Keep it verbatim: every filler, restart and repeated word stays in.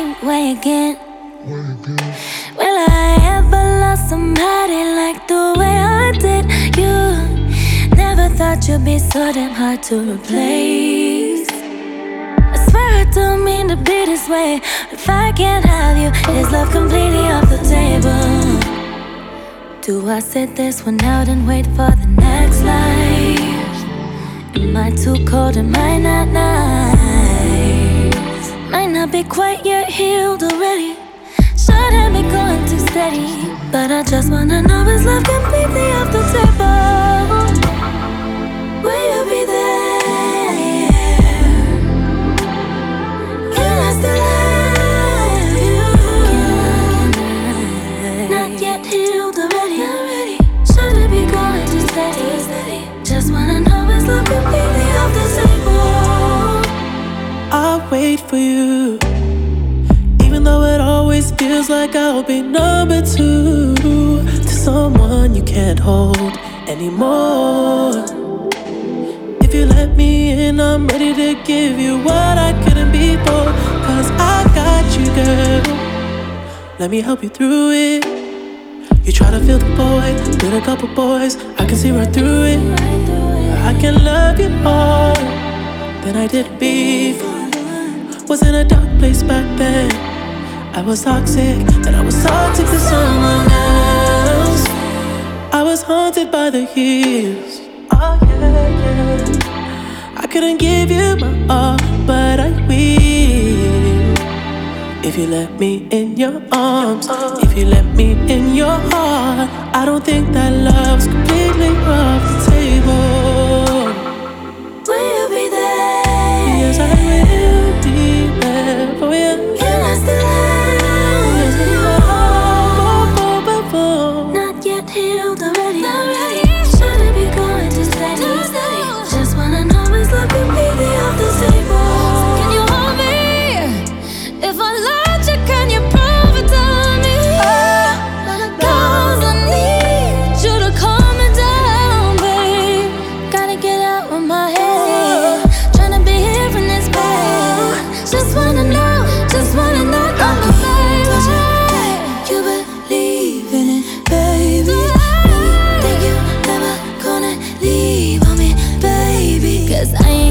different way again. Will I ever love somebody like the way I did you? Never thought you'd be so damn hard to replace. I swear I don't mean to be this way. If I can't have you, is love completely off the table? Do I sit this one out and wait for the next life? Am I too cold? Am I not nice? Might not be quite yet healed already. Should have been going too steady. But I just wanna know, is love completely off the table? Will you be there? Can I still love you? Not yet healed already. Should have been going too steady. Just wanna know, is love completely off the table? I'll wait for you, even though it always feels like I'll be number two to someone you can't hold anymore. If you let me in, I'm ready to give you what I couldn't before. Cause I got you, girl. Let me help you through it. You try to fill the void with a couple boys, I can see right through it. I can love you more than I did before. Was in a dark place back then. I was toxic, and I was toxic to someone else. I was haunted by the years. Oh yeah, yeah. I couldn't give you my all, but I will. If you let me in your arms, if you let me in your heart, I don't think that love's completely off the table. Will you be there? Yes, I will be there for you. Can I still love you? Not yet healed already. Shouldn't be going too steady. Just wanna know, is love completely off the table? Can you hold me? If I loved you, can you prove it to me? Cause I need you to calm me down, babe. Gotta get out of my head. Tryna be here in this bed. Just wanna know, just wanna know, oh my baby. You believe in it, baby. Think you never gonna leave on me, baby. Cause I ain't